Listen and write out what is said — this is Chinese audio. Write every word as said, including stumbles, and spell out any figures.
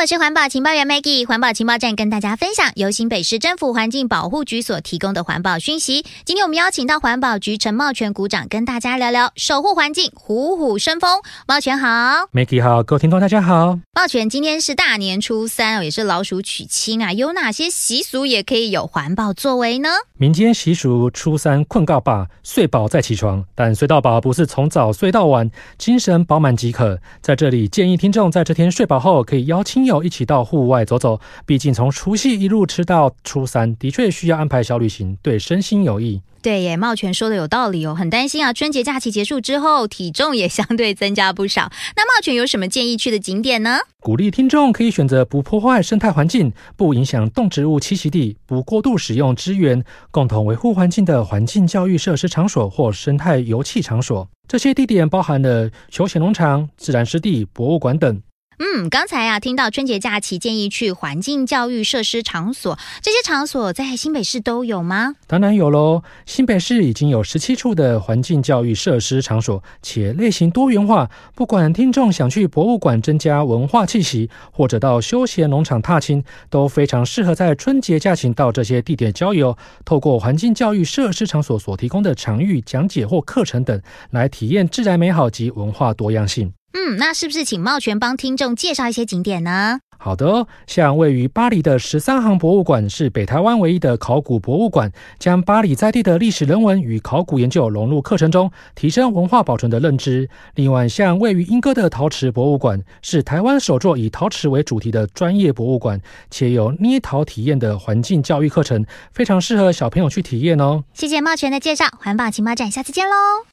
是环保情报员 Maggie， 环保情报站跟大家分享由新北市政府环境保护局所提供的环保讯息。今天我们邀请到环保局陈茂全股长跟大家聊聊守护环境，虎虎生风。茂全好。 Maggie 好，各位听众大家好。 茂全，今天是大年初三，也是老鼠娶亲啊，有哪些习俗也可以有环保作为呢？ 民间习俗初三困告罢，睡饱再起床，但睡到饱不是从早睡到晚，精神饱满即可。在这里建议听众在这天睡饱后可以邀亲友一起到户外走走，毕竟从除夕一路吃到初三，的确需要安排小旅行，对身心有益。 对耶，茂全说的有道理哦，很担心啊，春节假期结束之后体重也相对增加不少。那茂全有什么建议去的景点呢？ 鼓励听众可以选择不破坏生态环境、不影响动植物栖息地、不过度使用资源、共同维护环境的环境教育设施场所或生态游憩场所。这些地点包含了休闲农场、自然湿地、博物馆等。 嗯，刚才啊听到春节假期建议去环境教育设施场所，这些场所在新北市都有吗？ 当然有咯，新北市已经有十七处的环境教育设施场所，且类型多元化。不管听众想去博物馆增加文化气息，或者到休闲农场踏青，都非常适合在春节假期到这些地点郊游，透过环境教育设施场所所提供的场域讲解或课程等，来体验自然美好及文化多样性。 嗯，那是不是请茂全帮听众介绍一些景点呢？ 好的哦，像位于巴黎的十三行博物馆是北台湾唯一的考古博物馆，将巴黎在地的历史人文与考古研究融入课程中，提升文化保存的认知。另外，像位于莺歌的陶瓷博物馆是台湾首座以陶瓷为主题的专业博物馆，且有捏陶体验的环境教育课程，非常适合小朋友去体验哦。 谢谢茂全的介绍，环保情报站下次见喽。